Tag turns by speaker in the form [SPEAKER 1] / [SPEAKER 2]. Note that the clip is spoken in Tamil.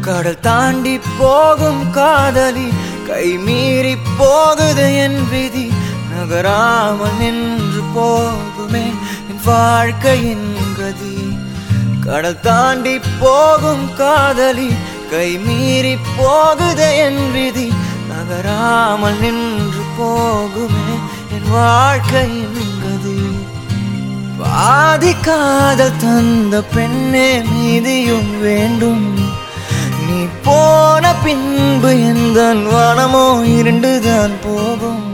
[SPEAKER 1] கடல் தாண்டி போகும் காதலி கை மீறி போகுது என் விதி நகராமல் நின்று போகுமே என் வாழ்க்கையின் கதி கடல் தாண்டி போகும் காதலி கை மீறி போகுது என் விதி நகராமல் நின்று போகுமே என் வாழ்க்கையின் கதி பாதி காதல் தந்த பெண்ணே மீதியும் வேண்டும் நீ போன பின்பு எந்த வனமோ இருண்டுதான் போகும்